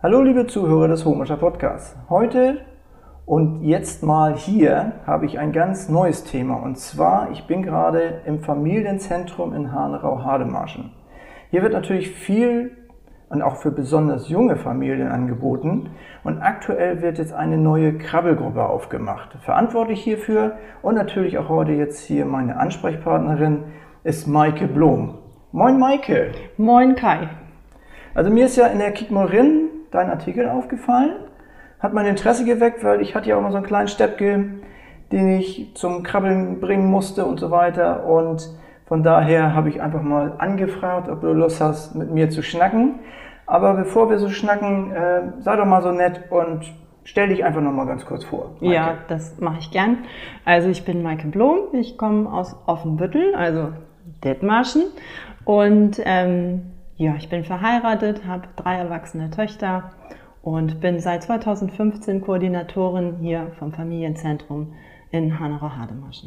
Hallo liebe Zuhörer des Homischer Podcasts. Heute und jetzt mal hier habe ich ein ganz neues Thema, und zwar, ich bin gerade im Familienzentrum in Hanerau-Hademarschen. Hier wird natürlich viel und auch für besonders junge Familien angeboten, und aktuell wird jetzt eine neue Krabbelgruppe aufgemacht. Verantwortlich hierfür und natürlich auch heute jetzt hier meine Ansprechpartnerin ist Maike Blom. Moin Maike! Moin Kai! Also mir ist ja in der Kikmorin dein Artikel aufgefallen, hat mein Interesse geweckt, weil ich hatte ja auch mal so einen kleinen Steppke, den ich zum Krabbeln bringen musste und so weiter, und von daher habe ich einfach mal angefragt, ob du Lust hast, mit mir zu schnacken. Aber bevor wir so schnacken, sei doch mal so nett und stell dich einfach noch mal ganz kurz vor. Maike. Ja, das mache ich gern. Also ich bin Maike Blom, ich komme aus Offenbüttel, also Dithmarschen, und ja, ich bin verheiratet, habe 3 erwachsene Töchter und bin seit 2015 Koordinatorin hier vom Familienzentrum in Hanerau-Hademarschen.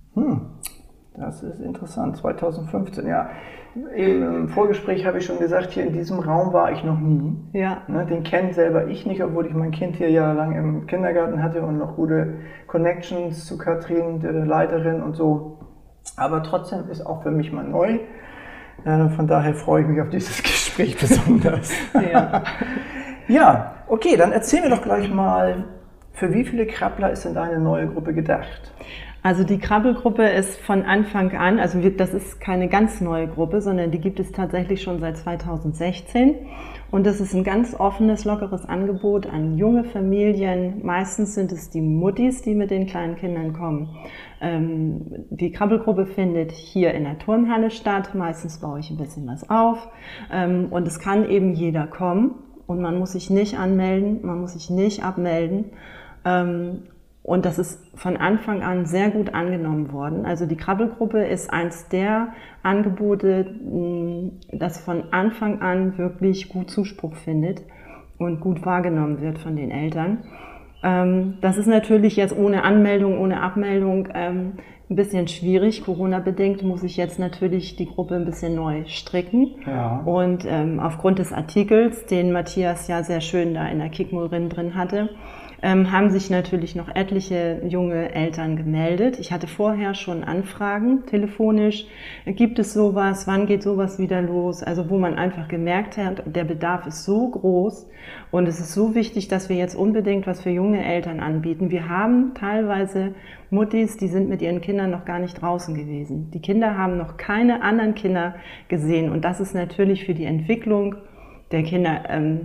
Das ist interessant, 2015, ja. Im Vorgespräch habe ich schon gesagt, hier in diesem Raum war ich noch nie. Ja. Den kenne selber ich nicht, obwohl ich mein Kind hier jahrelang im Kindergarten hatte und noch gute Connections zu Katrin, der Leiterin und so. Aber trotzdem ist auch für mich mal neu. Von daher freue ich mich auf dieses Gespräch besonders. Ja. Ja, okay, dann erzähl mir doch gleich mal, für wie viele Krabbler ist denn deine neue Gruppe gedacht? Also die Krabbelgruppe ist von Anfang an, also das ist keine ganz neue Gruppe, sondern die gibt es tatsächlich schon seit 2016. Und das ist ein ganz offenes, lockeres Angebot an junge Familien. Meistens sind es die Muttis, die mit den kleinen Kindern kommen. Die Krabbelgruppe findet hier in der Turnhalle statt. Meistens baue ich ein bisschen was auf. Und es kann eben jeder kommen. Und man muss sich nicht anmelden, man muss sich nicht abmelden. Und das ist von Anfang an sehr gut angenommen worden. Also die Krabbelgruppe ist eins der Angebote, das von Anfang an wirklich gut Zuspruch findet und gut wahrgenommen wird von den Eltern. Das ist natürlich jetzt ohne Anmeldung, ohne Abmeldung ein bisschen schwierig. Corona-bedingt muss ich jetzt natürlich die Gruppe ein bisschen neu stricken. Ja. Und aufgrund des Artikels, den Matthias ja sehr schön da in der Kikmorin drin hatte, haben sich natürlich noch etliche junge Eltern gemeldet. Ich hatte vorher schon Anfragen telefonisch. Gibt es sowas? Wann geht sowas wieder los? Also wo man einfach gemerkt hat, der Bedarf ist so groß und es ist so wichtig, dass wir jetzt unbedingt was für junge Eltern anbieten. Wir haben teilweise Muttis, die sind mit ihren Kindern noch gar nicht draußen gewesen. Die Kinder haben noch keine anderen Kinder gesehen, und das ist natürlich für die Entwicklung der Kinder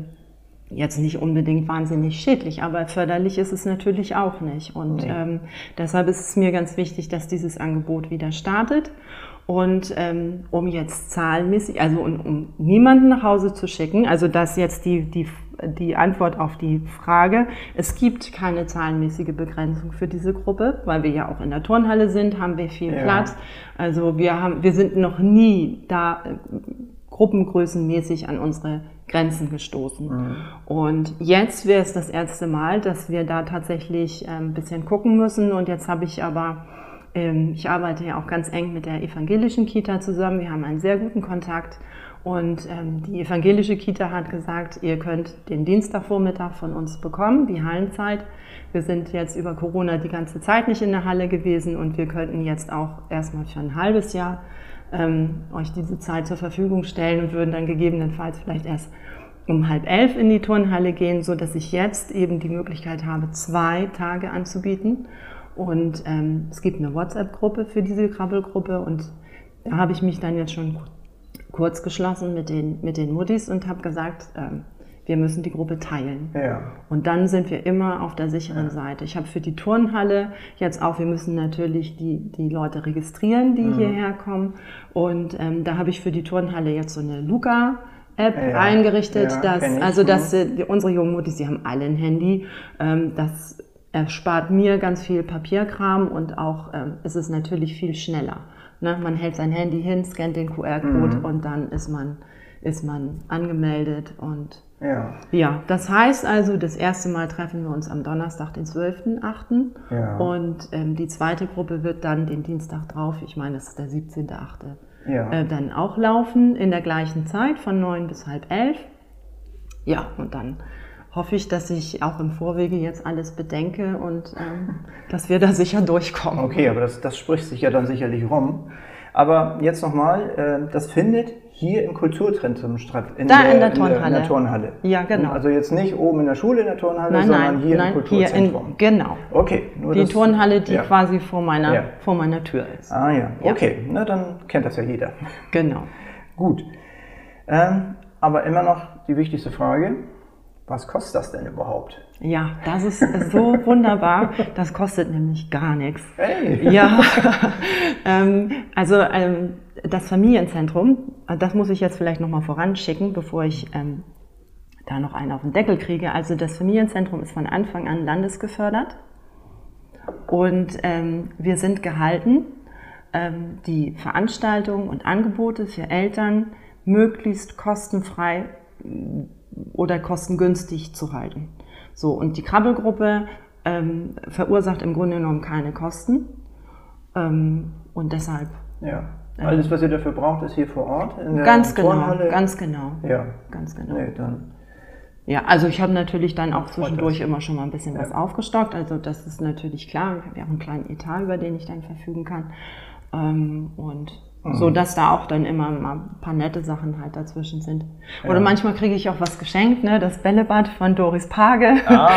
jetzt nicht unbedingt wahnsinnig schädlich, aber förderlich ist es natürlich auch nicht. Und deshalb ist es mir ganz wichtig, dass dieses Angebot wieder startet. Und um jetzt zahlenmäßig, also um niemanden nach Hause zu schicken, also das jetzt die Antwort auf die Frage, es gibt keine zahlenmäßige Begrenzung für diese Gruppe, weil wir ja auch in der Turnhalle sind, haben wir viel Platz. Also wir sind noch nie da gruppengrößenmäßig an unsere Grenzen gestoßen. Und jetzt wäre es das erste Mal, dass wir da tatsächlich ein bisschen gucken müssen. Und jetzt habe ich aber, ich arbeite ja auch ganz eng mit der evangelischen Kita zusammen. Wir haben einen sehr guten Kontakt. Und die evangelische Kita hat gesagt, ihr könnt den Dienstagvormittag von uns bekommen, die Hallenzeit. Wir sind jetzt über Corona die ganze Zeit nicht in der Halle gewesen, und wir könnten jetzt auch erstmal für ein halbes Jahr euch diese Zeit zur Verfügung stellen und würden dann gegebenenfalls vielleicht erst um 10:30 in die Turnhalle gehen, so dass ich jetzt eben die Möglichkeit habe, 2 Tage anzubieten. Und es gibt eine WhatsApp-Gruppe für diese Krabbelgruppe, und da habe ich mich dann jetzt schon kurz geschlossen mit den Muttis und habe gesagt, wir müssen die Gruppe teilen. Ja. Und dann sind wir immer auf der sicheren Seite. Ich habe für die Turnhalle jetzt auch, wir müssen natürlich die Leute registrieren, die hierher kommen. Und da habe ich für die Turnhalle jetzt so eine Luca-App eingerichtet, dass unsere jungen Muttis, die haben alle ein Handy. Das erspart mir ganz viel Papierkram, und auch ist es natürlich viel schneller. Ne? Man hält sein Handy hin, scannt den QR-Code und dann ist man angemeldet. Und ja, das heißt also, das erste Mal treffen wir uns am Donnerstag, den 12.8. Ja. Und die zweite Gruppe wird dann den Dienstag drauf, ich meine, das ist der 17.8., dann auch laufen, in der gleichen Zeit von 9 bis 10:30. Ja, und dann hoffe ich, dass ich auch im Vorwege jetzt alles bedenke und dass wir da sicher durchkommen. Okay, aber das spricht sich ja dann sicherlich rum. Aber jetzt nochmal, das findet hier im Kulturzentrum statt, in der Turnhalle. Ja, genau. Also jetzt nicht oben in der Schule in der Turnhalle, sondern hier im Kulturzentrum. Genau. Okay. Nur die Turnhalle, die quasi vor meiner Tür ist. Ah ja, okay. Na, dann kennt das ja jeder. Genau. Gut. Aber immer noch die wichtigste Frage. Was kostet das denn überhaupt? Ja, das ist so wunderbar. Das kostet nämlich gar nichts. Hey. Ja, das Familienzentrum, das muss ich jetzt vielleicht nochmal voranschicken, bevor ich da noch einen auf den Deckel kriege. Also das Familienzentrum ist von Anfang an landesgefördert und wir sind gehalten, die Veranstaltungen und Angebote für Eltern möglichst kostenfrei oder kostengünstig zu halten. So, und die Krabbelgruppe verursacht im Grunde genommen keine Kosten und deshalb... Ja, alles, was ihr dafür braucht, ist hier vor Ort in der Turnhalle? Ganz genau. Ja. Ganz genau. Nee, dann ja, also ich habe natürlich dann auch zwischendurch immer schon mal ein bisschen was aufgestockt, also das ist natürlich klar. Ich habe ja auch einen kleinen Etat, über den ich dann verfügen kann so, dass da auch dann immer mal ein paar nette Sachen halt dazwischen sind. Oder manchmal kriege ich auch was geschenkt, ne? Das Bällebad von Doris Page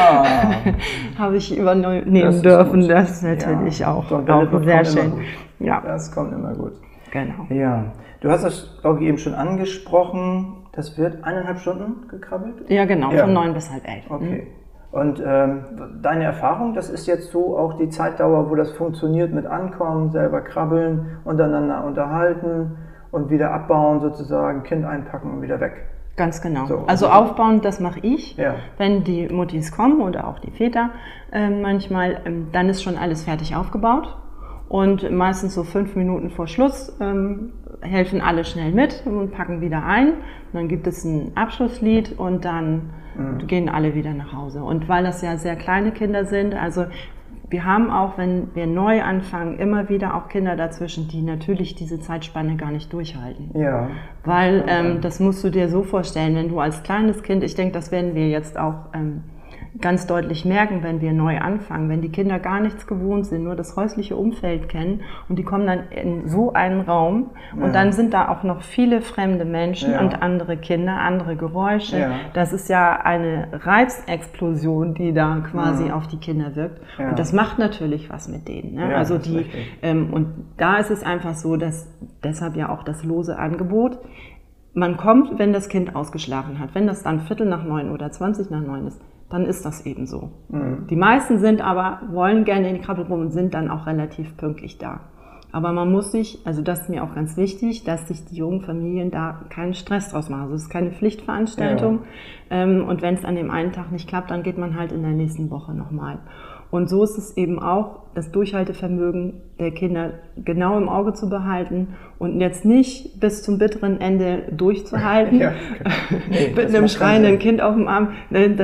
habe ich übernehmen dürfen. Gut. Das ist natürlich auch sehr schön. Ja. Das kommt immer gut. Genau. Ja, du hast das, glaube ich, eben schon angesprochen. Das wird 1,5 Stunden gekrabbelt? Ja, genau, von 9 bis halb 11. Okay. Und deine Erfahrung, das ist jetzt so auch die Zeitdauer, wo das funktioniert mit Ankommen, selber krabbeln, untereinander unterhalten und wieder abbauen sozusagen, Kind einpacken und wieder weg. Ganz genau. So, also aufbauen, das mache ich. Ja. Wenn die Muttis kommen oder auch die Väter manchmal, dann ist schon alles fertig aufgebaut. Und meistens so 5 Minuten vor Schluss helfen alle schnell mit und packen wieder ein. Und dann gibt es ein Abschlusslied und dann gehen alle wieder nach Hause. Und weil das ja sehr kleine Kinder sind, also wir haben auch, wenn wir neu anfangen, immer wieder auch Kinder dazwischen, die natürlich diese Zeitspanne gar nicht durchhalten. Ja. Weil das musst du dir so vorstellen, wenn du als kleines Kind, ich denke, das werden wir jetzt auch ganz deutlich merken, wenn wir neu anfangen, wenn die Kinder gar nichts gewohnt sind, nur das häusliche Umfeld kennen und die kommen dann in so einen Raum und dann sind da auch noch viele fremde Menschen und andere Kinder, andere Geräusche. Ja. Das ist ja eine Reizexplosion, die da quasi auf die Kinder wirkt und das macht natürlich was mit denen. Ne? Ja, also und da ist es einfach so, dass deshalb ja auch das lose Angebot, man kommt, wenn das Kind ausgeschlafen hat, wenn das dann 8:45 oder 8:20 ist, dann ist das eben so. Die meisten wollen gerne in die Krabbelgruppe und sind dann auch relativ pünktlich da. Aber man muss sich, also das ist mir auch ganz wichtig, dass sich die jungen Familien da keinen Stress draus machen. Also es ist keine Pflichtveranstaltung. Und wenn es an dem einen Tag nicht klappt, dann geht man halt in der nächsten Woche nochmal. Und so ist es eben auch, das Durchhaltevermögen der Kinder genau im Auge zu behalten und jetzt nicht bis zum bitteren Ende durchzuhalten, mit einem schreienden Kind auf dem Arm.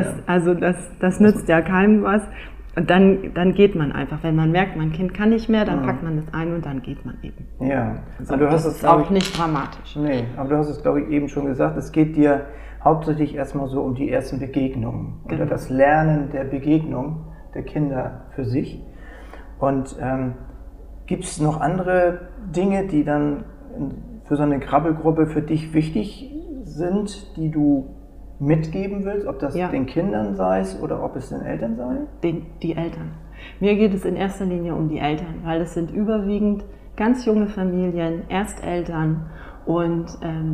Das nützt ja keinem was. Und dann geht man einfach. Wenn man merkt, mein Kind kann nicht mehr, dann packt man es ein und dann geht man eben. Ja, also das ist auch nicht dramatisch. Nee, aber du hast es, glaube ich, eben schon gesagt, es geht dir hauptsächlich erstmal so um die ersten Begegnungen oder das Lernen der Begegnung der Kinder für sich. Und gibt es noch andere Dinge, die dann für so eine Krabbelgruppe für dich wichtig sind, die du mitgeben willst, ob das den Kindern sei oder ob es den Eltern sei? Die Eltern. Mir geht es in erster Linie um die Eltern, weil es sind überwiegend ganz junge Familien, Ersteltern und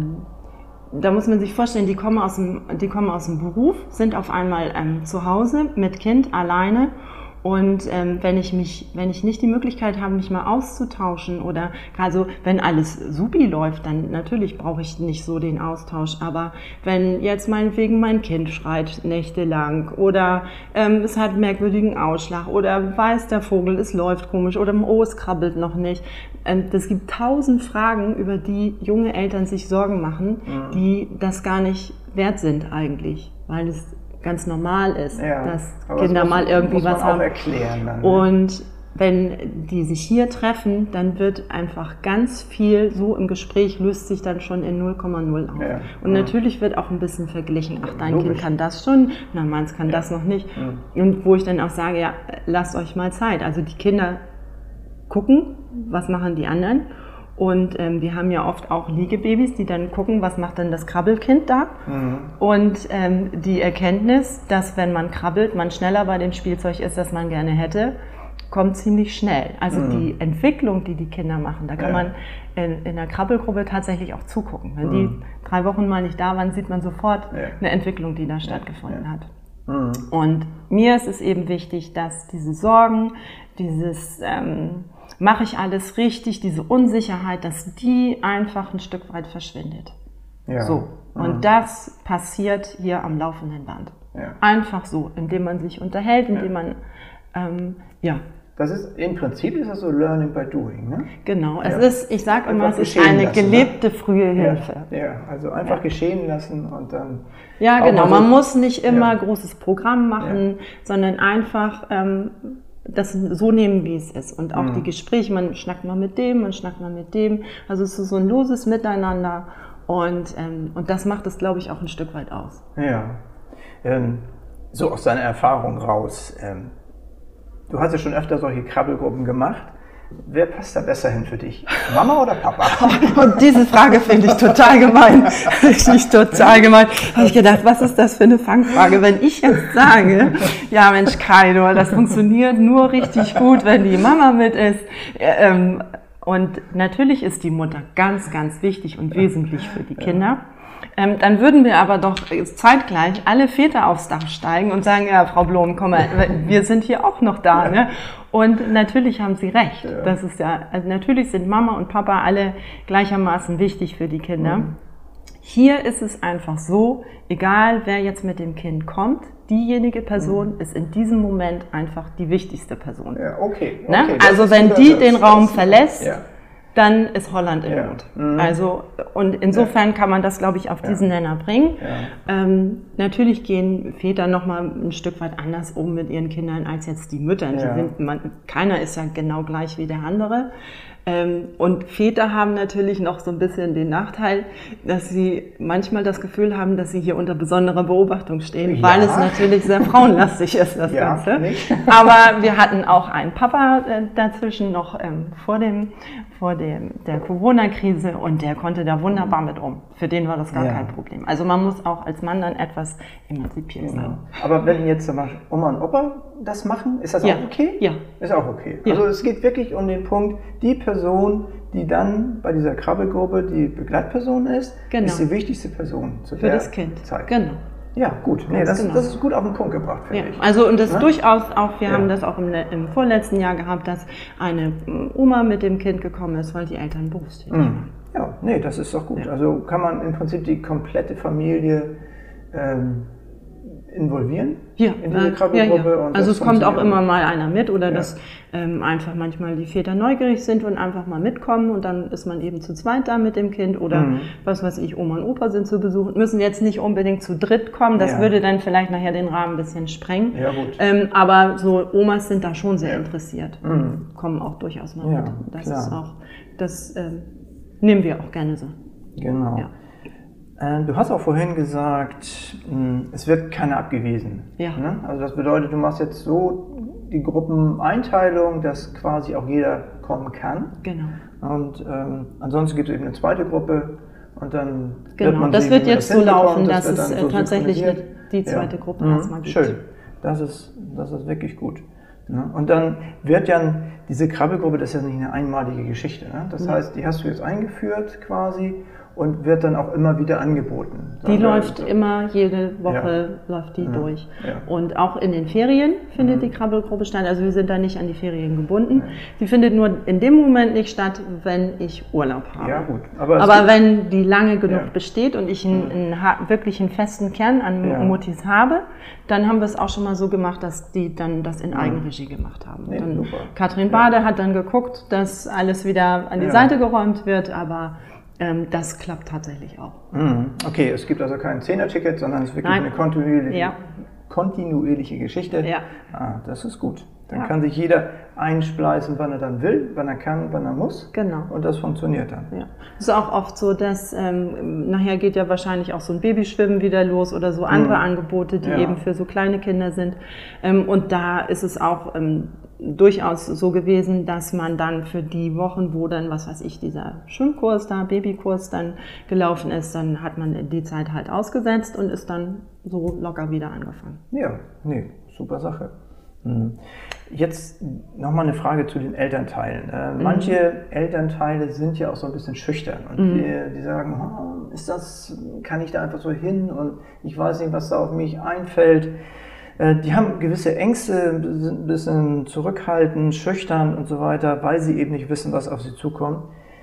da muss man sich vorstellen, die kommen aus dem Beruf, sind auf einmal zu Hause mit Kind alleine. Und wenn ich nicht die Möglichkeit habe, mich mal auszutauschen oder also wenn alles supi läuft, dann natürlich brauche ich nicht so den Austausch. Aber wenn jetzt meinetwegen mein Kind schreit nächtelang oder es hat einen merkwürdigen Ausschlag oder weiß der Vogel, es läuft komisch oder es krabbelt noch nicht. Es gibt 1000 Fragen, über die junge Eltern sich Sorgen machen, die das gar nicht wert sind eigentlich, weil es ganz normal ist, dass Kinder mal irgendwie was haben. Erklären dann, und wenn die sich hier treffen, dann wird einfach ganz viel so im Gespräch, löst sich dann schon in 0,0 auf. Ja. Und natürlich wird auch ein bisschen verglichen. Ach, dein Logisch. Kind kann das schon, na, meins kann das noch nicht. Und wo ich dann auch sage, ja, lasst euch mal Zeit. Also die Kinder gucken, was machen die anderen. Und wir haben ja oft auch Liegebabys, die dann gucken, was macht denn das Krabbelkind da. Und die Erkenntnis, dass wenn man krabbelt, man schneller bei dem Spielzeug ist, das man gerne hätte, kommt ziemlich schnell. Also die Entwicklung, die die Kinder machen, da kann man in der Krabbelgruppe tatsächlich auch zugucken. Wenn die 3 Wochen mal nicht da waren, sieht man sofort eine Entwicklung, die da stattgefunden hat. Und mir ist es eben wichtig, dass diese Sorgen, dieses mache ich alles richtig, diese Unsicherheit, dass die einfach ein Stück weit verschwindet. Ja. So. Und das passiert hier am laufenden Band. Ja. Einfach so, indem man sich unterhält, indem man, Das ist, im Prinzip ist das so Learning by Doing, ne? Genau. Es ist, ich sage immer, es ist geschehen eine lassen, gelebte frühe Hilfe. Ja, also einfach geschehen lassen und dann... Ja, auch genau. mal so, Man muss nicht immer großes Programm machen, sondern einfach das so nehmen, wie es ist. Und auch die Gespräche, man schnackt mal mit dem, man schnackt mal mit dem. Also es ist so ein loses Miteinander und das macht es, glaube ich, auch ein Stück weit aus. Ja. So aus deiner Erfahrung raus. Du hast ja schon öfter solche Krabbelgruppen gemacht. Wer passt da besser hin für dich? Mama oder Papa? Und diese Frage finde ich total gemein. Richtig total gemein. Da habe ich gedacht, was ist das für eine Fangfrage? Wenn ich jetzt sage, ja Mensch Kaido, das funktioniert nur richtig gut, wenn die Mama mit ist. Und natürlich ist die Mutter ganz, ganz wichtig und wesentlich für die Kinder. Dann würden wir aber doch zeitgleich alle Väter aufs Dach steigen und sagen, ja, Frau Blom, komm mal, wir sind hier auch noch da. Ne? Und natürlich haben Sie recht. Ja. Das ist ja, also natürlich sind Mama und Papa alle gleichermaßen wichtig für die Kinder. Hier ist es einfach so, egal wer jetzt mit dem Kind kommt, diejenige Person ist in diesem Moment einfach die wichtigste Person. Ja, okay. Ne? Also wenn die den Raum verlässt, dann ist Holland in Not. Also, und insofern kann man das, glaube ich, auf diesen Nenner bringen. Ja. Natürlich gehen Väter noch mal ein Stück weit anders um mit ihren Kindern als jetzt die Mütter. Ja. Keiner ist ja genau gleich wie der andere. Und Väter haben natürlich noch so ein bisschen den Nachteil, dass sie manchmal das Gefühl haben, dass sie hier unter besonderer Beobachtung stehen, weil es natürlich sehr frauenlastig ist, das Ganze. Nicht. Aber wir hatten auch einen Papa dazwischen noch vor der Corona-Krise und der konnte da wunderbar mit um. Für den war das gar kein Problem. Also man muss auch als Mann dann etwas emanzipiert sein. Aber wenn jetzt zum Beispiel Oma und Opa das machen, ist das auch okay? Ja. Ist auch okay. Ja. Also es geht wirklich um den Punkt, die Person, die dann bei dieser Krabbelgruppe die Begleitperson ist, ist die wichtigste Person zu der das Kind. Zeit. Genau. Ja, gut. Nee, das ist gut auf den Punkt gebracht, finde ich. Also und das durchaus auch, wir haben das auch im vorletzten Jahr gehabt, dass eine Oma mit dem Kind gekommen ist, weil die Eltern berufstätig waren. Ja, nee, das ist doch gut. Ja. Also kann man im Prinzip die komplette Familie involvieren in diese Krabbelgruppe. Ja. Also es kommt auch immer mal einer mit oder dass einfach manchmal die Väter neugierig sind und einfach mal mitkommen und dann ist man eben zu zweit da mit dem Kind oder was weiß ich, Oma und Opa sind zu Besuch, müssen jetzt nicht unbedingt zu dritt kommen, das würde dann vielleicht nachher den Rahmen ein bisschen sprengen. Ja, gut. Aber so Omas sind da schon sehr interessiert und kommen auch durchaus mal mit. Das ist auch, das nehmen wir auch gerne so. Genau. Ja. Du hast auch vorhin gesagt, es wird keiner abgewiesen. Ja. Ne? Also das bedeutet, du machst jetzt so die Gruppeneinteilung, dass quasi auch jeder kommen kann. Genau. Und ansonsten gibt es eben eine zweite Gruppe und dann wird man das wird jetzt so laufen, dass es tatsächlich die zweite Gruppe erstmal gibt. Schön. Das ist wirklich gut. Ne? Und dann wird ja diese Krabbelgruppe, das ist ja nicht eine einmalige Geschichte. Ne? Das heißt, die hast du jetzt eingeführt quasi und wird dann auch immer wieder angeboten. Die läuft immer, jede Woche läuft die durch. Ja. Und auch in den Ferien findet die Krabbelgruppe statt. Also wir sind da nicht an die Ferien gebunden. Die findet nur in dem Moment nicht statt, wenn ich Urlaub habe. Ja, gut. Aber wenn die lange genug besteht und ich wirklich einen festen Kern an Muttis habe, dann haben wir es auch schon mal so gemacht, dass die dann das in Eigenregie gemacht haben. Nee, dann Katrin Bade hat dann geguckt, dass alles wieder an die Seite geräumt wird, aber das klappt tatsächlich auch. Okay, es gibt also kein 10er-Ticket, sondern es ist wirklich eine kontinuierliche Geschichte. Ja. Das ist gut. Dann kann sich jeder einspleißen, wann er dann will, wann er kann, wann er muss. Genau. Und das funktioniert dann. Ja. Es ist auch oft so, dass nachher geht ja wahrscheinlich auch so ein Babyschwimmen wieder los oder so andere Angebote, die eben für so kleine Kinder sind. Und da ist es auch durchaus so gewesen, dass man dann für die Wochen, wo dann, was weiß ich, dieser Schwimmkurs da, Babykurs dann gelaufen ist, dann hat man die Zeit halt ausgesetzt und ist dann so locker wieder angefangen. Ja, nee, super Sache. Jetzt nochmal eine Frage zu den Elternteilen. Manche Elternteile sind ja auch so ein bisschen schüchtern und die sagen, kann ich da einfach so hin und ich weiß nicht, was da auf mich einfällt. Die haben gewisse Ängste, sind ein bisschen zurückhaltend, schüchtern und so weiter, weil sie eben nicht wissen, was auf sie zukommt.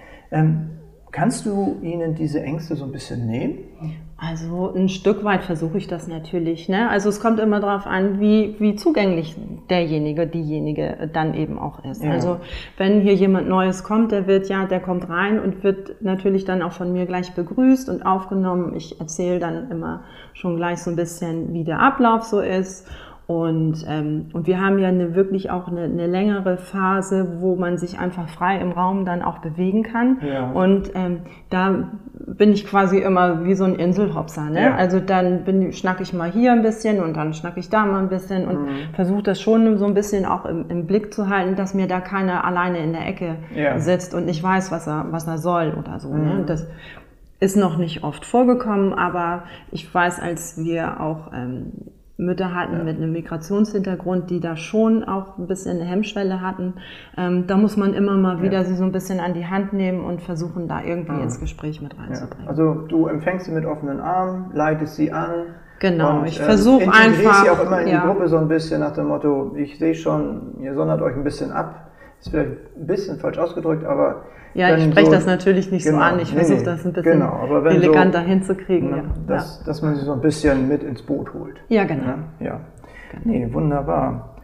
Kannst du ihnen diese Ängste so ein bisschen nehmen? Also ein Stück weit versuche ich das natürlich. Ne? Also es kommt immer darauf an, wie zugänglich derjenige, diejenige dann eben auch ist. Ja. Also wenn hier jemand Neues kommt, der kommt rein und wird natürlich dann auch von mir gleich begrüßt und aufgenommen. Ich erzähle dann immer schon gleich so ein bisschen, wie der Ablauf so ist. Und wir haben ja wirklich auch eine längere Phase, wo man sich einfach frei im Raum dann auch bewegen kann. Ja. Und da bin ich quasi immer wie so ein Inselhopser. Ne? Ja. Also dann schnacke ich mal hier ein bisschen und dann schnacke ich da mal ein bisschen und versuche das schon so ein bisschen auch im Blick zu halten, dass mir da keiner alleine in der Ecke sitzt und nicht weiß, was er soll oder so. Ne? Das ist noch nicht oft vorgekommen, aber ich weiß, als wir auch Mütter hatten mit einem Migrationshintergrund, die da schon auch ein bisschen eine Hemmschwelle hatten. Da muss man immer mal wieder sie so ein bisschen an die Hand nehmen und versuchen, da irgendwie ins Gespräch mit reinzubringen. Ja. Also du empfängst sie mit offenen Armen, leitest sie an. Genau, und ich versuche einfach. Sie auch immer in die Gruppe so ein bisschen nach dem Motto, ich sehe schon, ihr sondert euch ein bisschen ab. Ist vielleicht ein bisschen falsch ausgedrückt, aber... Ja, ich spreche das natürlich nicht so an. Ich versuche das ein bisschen eleganter hinzukriegen. Dass man sie so ein bisschen mit ins Boot holt. Ja, genau. Ja. Nee, wunderbar.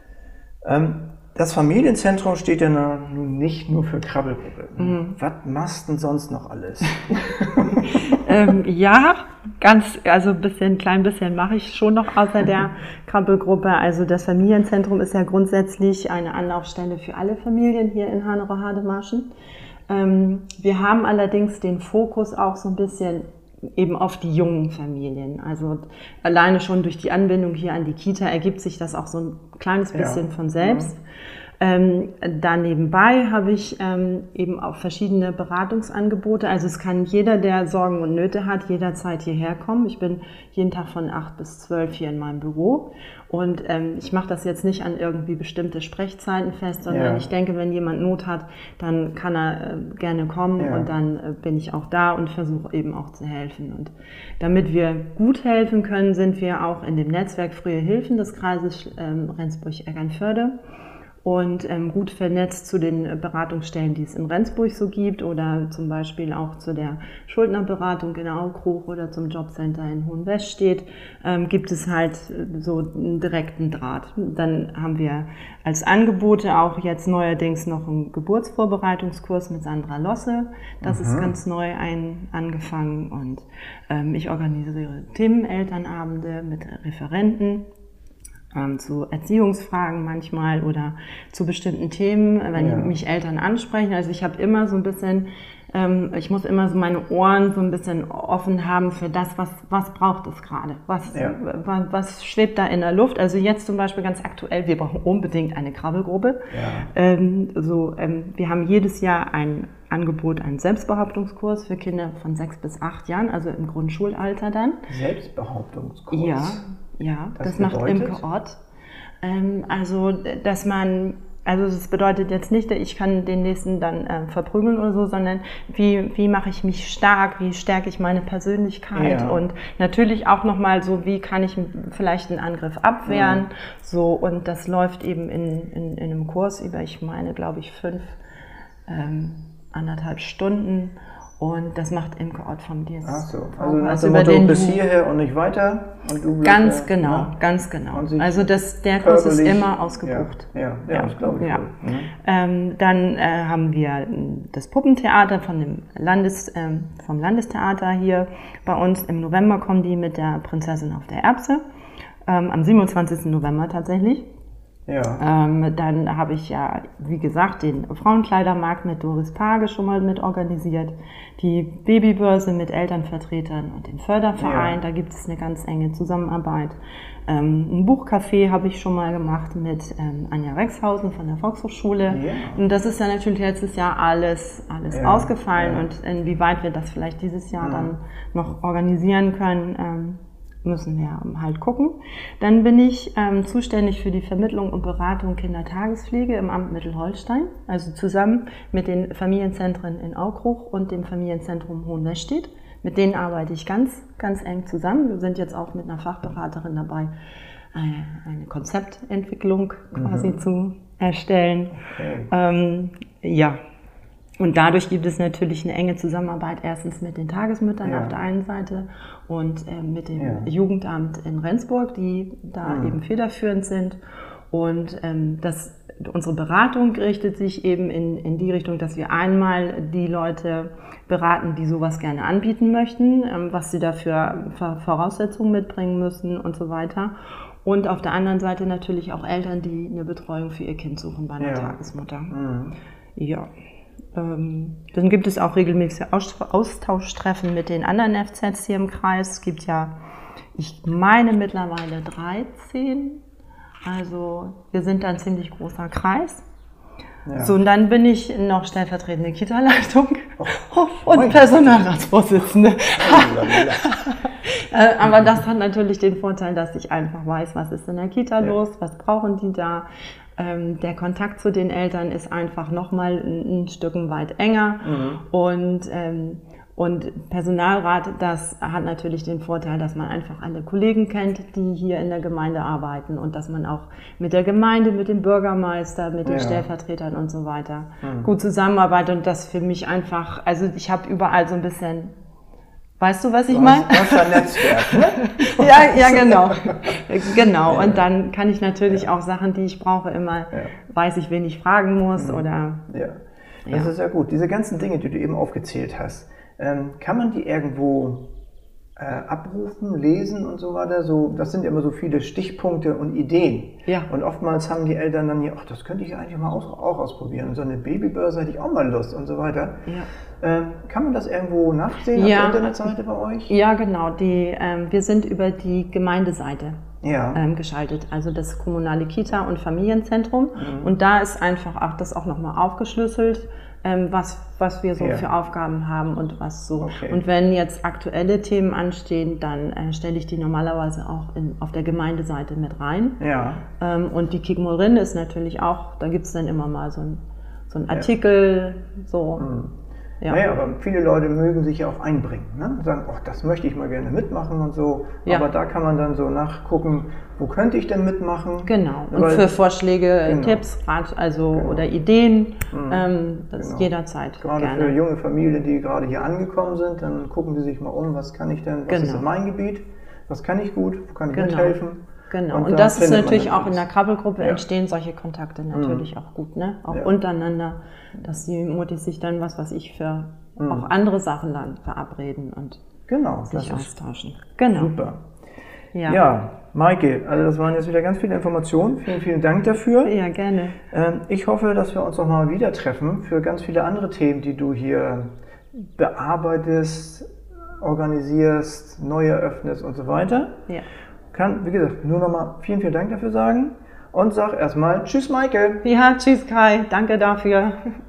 Das Familienzentrum steht ja nun nicht nur für Krabbelgruppe. Was machst du denn sonst noch alles? Klein bisschen mache ich schon noch außer der Krabbelgruppe. Also das Familienzentrum ist ja grundsätzlich eine Anlaufstelle für alle Familien hier in Hahnerow-Hademarschen. Wir haben allerdings den Fokus auch so ein bisschen eben auf die jungen Familien. Also alleine schon durch die Anbindung hier an die Kita ergibt sich das auch so ein kleines bisschen von selbst. Da nebenbei habe ich eben auch verschiedene Beratungsangebote. Also es kann jeder, der Sorgen und Nöte hat, jederzeit hierher kommen. Ich bin jeden Tag von 8 bis 12 hier in meinem Büro. Und ich mache das jetzt nicht an irgendwie bestimmte Sprechzeiten fest, sondern ich denke, wenn jemand Not hat, dann kann er gerne kommen und dann bin ich auch da und versuche eben auch zu helfen. Und damit wir gut helfen können, sind wir auch in dem Netzwerk Frühe Hilfen des Kreises Rendsburg-Eckernförde und gut vernetzt zu den Beratungsstellen, die es in Rendsburg so gibt oder zum Beispiel auch zu der Schuldnerberatung in Aukruch oder zum Jobcenter in Hohenwestedt gibt es halt so einen direkten Draht. Dann haben wir als Angebote auch jetzt neuerdings noch einen Geburtsvorbereitungskurs mit Sandra Losse. Das ist ganz neu angefangen und ich organisiere Themenelternabende mit Referenten. Zu Erziehungsfragen manchmal oder zu bestimmten Themen, wenn mich Eltern ansprechen. Also ich habe immer so ein bisschen, ich muss immer so meine Ohren so ein bisschen offen haben für das, was braucht es gerade, was schwebt da in der Luft. Also jetzt zum Beispiel ganz aktuell, wir brauchen unbedingt eine Krabbelgruppe. Ja. Wir haben jedes Jahr ein Angebot, einen Selbstbehauptungskurs für Kinder von 6 bis 8 Jahren, also im Grundschulalter dann. Selbstbehauptungskurs? Ja, das macht Imke Ott. Das bedeutet jetzt nicht, ich kann den nächsten dann verprügeln oder so, sondern wie mache ich mich stark, wie stärke ich meine Persönlichkeit und natürlich auch nochmal so, wie kann ich vielleicht einen Angriff abwehren, so, und das läuft eben in einem Kurs über, ich meine, glaube ich, 1,5 Stunden. Und das macht Imke Ott vom DSV. Ach so, also nach dem Motto, bis hierher und nicht weiter? Und du ganz genau. Also der Kurs ist immer ausgebucht. Ja, das glaube ich. Ja. Dann haben wir das Puppentheater vom Landestheater hier bei uns. Im November kommen die mit der Prinzessin auf der Erbse. Am 27. November tatsächlich. Ja. Dann habe ich ja, wie gesagt, den Frauenkleidermarkt mit Doris Page schon mal mit organisiert, die Babybörse mit Elternvertretern und den Förderverein, Ja. da gibt es eine ganz enge Zusammenarbeit. Ein Buchcafé habe ich schon mal gemacht mit Anja Rexhausen von der Volkshochschule. Ja. Und das ist ja natürlich letztes Jahr alles Ja, ausgefallen. ja. Und inwieweit wir das vielleicht dieses Jahr dann noch organisieren können, müssen wir halt gucken. Dann bin ich zuständig für die Vermittlung und Beratung Kindertagespflege im Amt Mittelholstein, also zusammen mit den Familienzentren in Aukruch und dem Familienzentrum Hohenwestedt. Mit denen arbeite ich ganz, ganz eng zusammen. Wir sind jetzt auch mit einer Fachberaterin dabei, eine Konzeptentwicklung quasi zu erstellen. Okay. Ja. Und dadurch gibt es natürlich eine enge Zusammenarbeit erstens mit den Tagesmüttern auf der einen Seite und mit dem Jugendamt in Rendsburg, die da eben federführend sind. Und unsere Beratung richtet sich eben in die Richtung, dass wir einmal die Leute beraten, die sowas gerne anbieten möchten, was sie dafür Voraussetzungen mitbringen müssen und so weiter. Und auf der anderen Seite natürlich auch Eltern, die eine Betreuung für ihr Kind suchen bei einer Tagesmutter. Ja. Dann gibt es auch regelmäßige Austauschtreffen mit den anderen FZs hier im Kreis. Es gibt ja, ich meine mittlerweile 13. Also wir sind da ein ziemlich großer Kreis. Ja. So, und dann bin ich noch stellvertretende Kita-Leitung und Personalratsvorsitzende. Aber das hat natürlich den Vorteil, dass ich einfach weiß, was ist in der Kita los, was brauchen die da. Der Kontakt zu den Eltern ist einfach nochmal ein Stück weit enger. Und Personalrat, das hat natürlich den Vorteil, dass man einfach alle Kollegen kennt, die hier in der Gemeinde arbeiten und dass man auch mit der Gemeinde, mit dem Bürgermeister, mit den Stellvertretern und so weiter gut zusammenarbeitet und das für mich einfach, also ich habe überall so ein bisschen, weißt du, was ich meine? Du hast ein Netzwerk, ne? Ja, genau. Genau. Und dann kann ich natürlich auch Sachen, die ich brauche, immer weiß ich, wen ich fragen muss oder. Ja, das ist ja gut. Diese ganzen Dinge, die du eben aufgezählt hast, kann man die irgendwo abrufen, lesen und so weiter? So, das sind immer so viele Stichpunkte und Ideen. Ja. Und oftmals haben die Eltern dann hier, ach, das könnte ich eigentlich mal auch ausprobieren. So eine Babybörse hätte ich auch mal Lust und so weiter. Ja. Kann man das irgendwo nachsehen auf der Internetseite bei euch? Ja, genau. Wir sind über die Gemeindeseite geschaltet, also das kommunale Kita- und Familienzentrum. Und da ist einfach auch das auch nochmal aufgeschlüsselt, was wir so für Aufgaben haben und was so. Okay. Und wenn jetzt aktuelle Themen anstehen, dann stelle ich die normalerweise auch auf der Gemeindeseite mit rein. Ja. Und die Kikmorin ist natürlich auch, da gibt es dann immer mal so ein Artikel, so. Ja. Naja, aber viele Leute mögen sich ja auch einbringen, ne? Sagen, oh, das möchte ich mal gerne mitmachen und so. Ja. Aber da kann man dann so nachgucken, wo könnte ich denn mitmachen? Genau. Und für Vorschläge, Tipps, Rat, oder Ideen, das jederzeit. Gerade gerne. Für junge Familien, die gerade hier angekommen sind, dann gucken sie sich mal um, was kann ich denn, was ist in meinem Gebiet, was kann ich gut, wo kann ich mithelfen? Genau, und das ist natürlich auch in der Krabbelgruppe entstehen solche Kontakte natürlich auch gut, ne? Auch untereinander, dass die Mutti sich dann was ich für auch andere Sachen dann verabreden und sich austauschen. Genau. Super. Ja, Maike, also das waren jetzt wieder ganz viele Informationen. Vielen, vielen Dank dafür. Ja, gerne. Ich hoffe, dass wir uns noch mal wieder treffen für ganz viele andere Themen, die du hier bearbeitest, organisierst, neu eröffnest und so weiter. Ja. Kann, wie gesagt, nur nochmal vielen, vielen Dank dafür sagen und sag erstmal Tschüss, Maike. Ja, tschüss, Kai. Danke dafür.